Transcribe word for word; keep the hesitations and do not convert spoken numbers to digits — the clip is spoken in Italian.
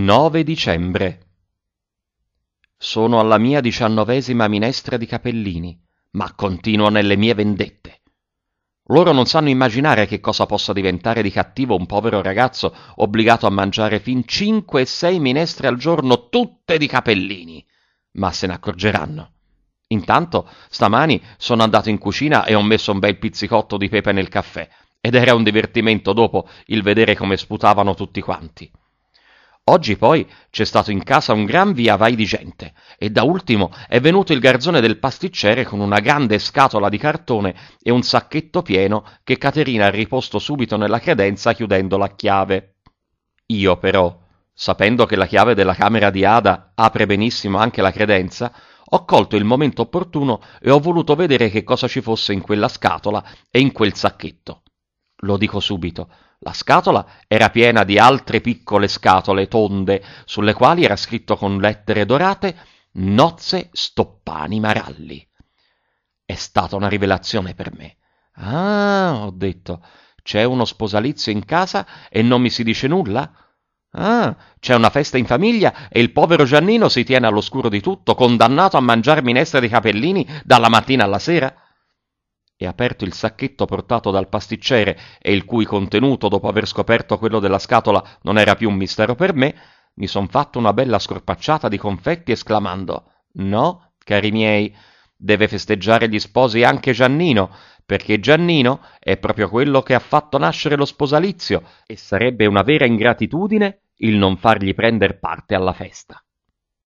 nove dicembre. Sono alla mia diciannovesima minestra di capellini, ma continuo nelle mie vendette. Loro non sanno immaginare che cosa possa diventare di cattivo un povero ragazzo obbligato a mangiare fin cinque e sei minestre al giorno, tutte di capellini, ma se ne accorgeranno. Intanto, stamani sono andato in cucina e ho messo un bel pizzicotto di pepe nel caffè, ed era un divertimento dopo il vedere come sputavano tutti quanti. Oggi poi c'è stato in casa un gran via vai di gente e da ultimo è venuto il garzone del pasticcere con una grande scatola di cartone e un sacchetto pieno che Caterina ha riposto subito nella credenza chiudendola a chiave. Io però, sapendo che la chiave della camera di Ada apre benissimo anche la credenza, ho colto il momento opportuno e ho voluto vedere che cosa ci fosse in quella scatola e in quel sacchetto. Lo dico subito. La scatola era piena di altre piccole scatole tonde, sulle quali era scritto con lettere dorate Nozze Stoppani Maralli. È stata una rivelazione per me. Ah, ho detto, c'è uno sposalizio in casa e non mi si dice nulla? Ah, c'è una festa in famiglia e il povero Giannino si tiene all'oscuro di tutto, condannato a mangiare minestra di capellini dalla mattina alla sera? E aperto il sacchetto portato dal pasticcere e il cui contenuto, dopo aver scoperto quello della scatola, non era più un mistero per me, mi son fatto una bella scorpacciata di confetti esclamando «No, cari miei, deve festeggiare gli sposi anche Giannino, perché Giannino è proprio quello che ha fatto nascere lo sposalizio e sarebbe una vera ingratitudine il non fargli prender parte alla festa».